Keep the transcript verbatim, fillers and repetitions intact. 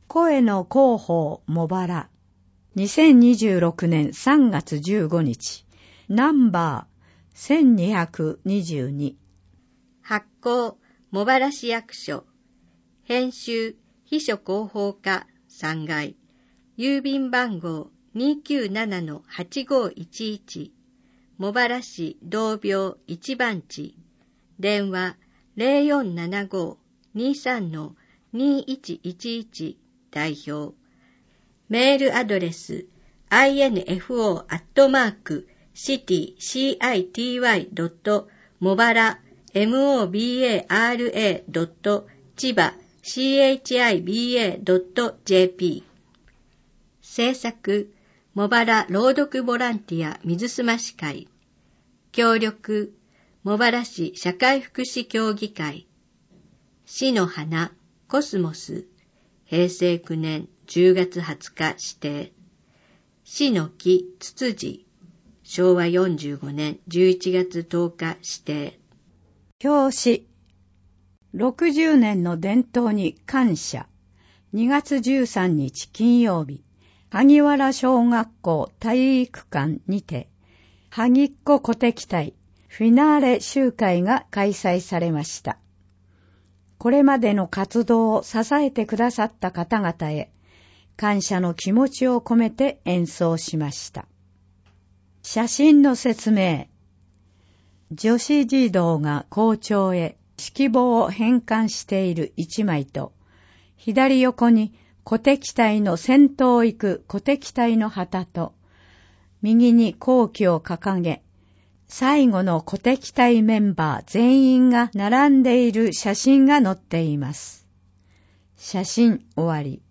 声の広報茂原。にせんにじゅうろくねんさんがつじゅうごにち。ナンバーせんにひゃくにじゅうに。 発行茂原市役所。編集秘書広報課さんがい。郵便番号 にきゅうななのはちごいちいち。茂原市同病一番地。電話 ゼロよんななご にさんのにいちいちいち 代表。メールアドレス アイエヌエフオー アットマーク シティ シーアイティーワイ ドット 茂原 モバラ ドット 千葉 シーエイチアイビーエー ドット ジェーピー。制作茂原朗読ボランティア水すまし会。協力茂原市社会福祉協議会。市の花コスモスへいせいきゅうねんじゅうがつはつか指定。市の木ツツジしょうわよんじゅうごねんじゅういちがつとおか指定。 表紙。ろくじゅうねんの伝統に感謝。にがつじゅうさんにち金曜日、萩原小学校体育館にて、萩っ子鼓笛隊フィナーレ集会が開催されました。これまでの活動を支えてくださった方々へ、感謝の気持ちを込めて演奏しました。写真の説明。女子児童が校長へ指揮棒を返還している一枚と、左横に鼓笛隊の先頭を行く鼓笛隊の旗と、右に国旗を掲げ、最後の鼓笛隊メンバー全員が並んでいる写真が載っています。写真終わり。